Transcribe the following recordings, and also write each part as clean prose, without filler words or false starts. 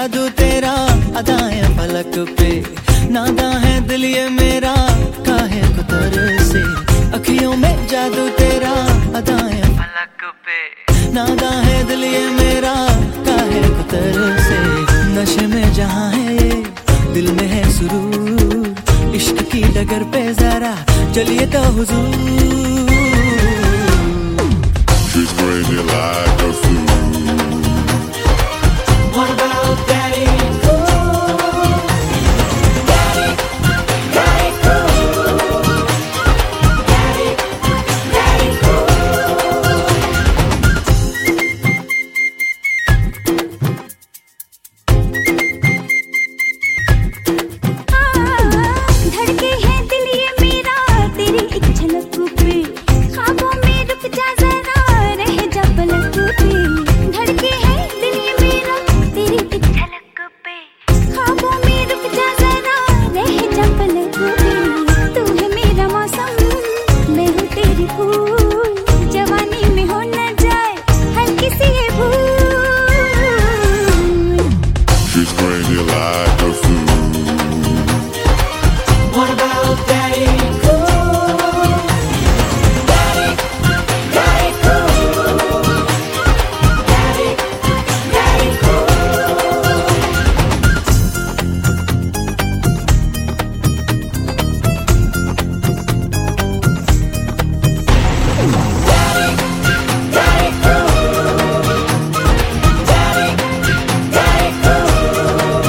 जादू तेरा, अदाएं फलक पे, नादा है दिल ये मेरा, काहे को तरसे। अखियों में जादू तेरा, अदाएं फलक पे, नादा है दिल ये मेरा, काहे को तरसे। नशे में जहाँ है ये, दिल में है सुरूर, इश्क की डगर पे जरा चलिए तो हुजूर। She's crazy like a fool. What about Daddy Cool? Daddy Cool. Daddy Cool. धड़के है दिल ये मेरा, तेरी एक झलक पे, ख्वाबों में रुक जा जरा, रह जा पलक पे। धड़के है दिल ये मेरा, तेरी एक झलक पे, ख्वाबों में रुक जा जरा, रह जा पलक पे। तू है मेरा मौसम, मैं हूँ तेरी फूल, जवानी में हो न जाए हर किसी ये भूल। She's crazy like a fool. What about Daddy Cool? Daddy Cool. Daddy Cool. Daddy Cool. Daddy Cool.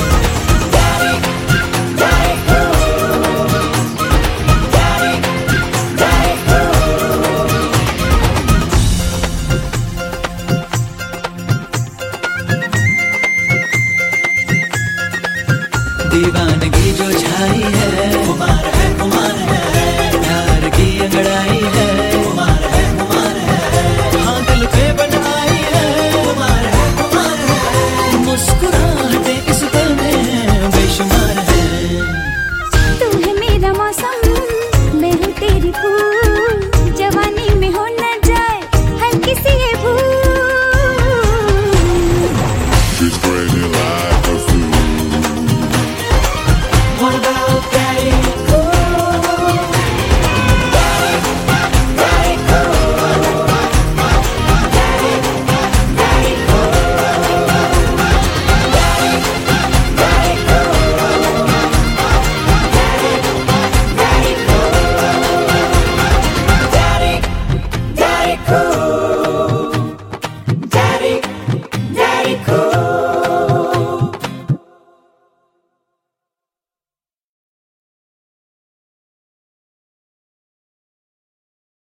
दीवानगी जो छाई है, कुमार है प्यार की अंगड़ाई है, कुमार है हाँ दिल पे बन आई है, कुमार है मुस्कुराहटे इस पल में बेशुमार है। तू है मेरा मौसम, मैं हूँ तेरी फूल, जवानी में हो न जाए हर किसी ये भूल। She's crazy like a fool. What about Daddy Cool? Daddy Cool. Daddy Cool. Daddy Cool. Daddy Cool.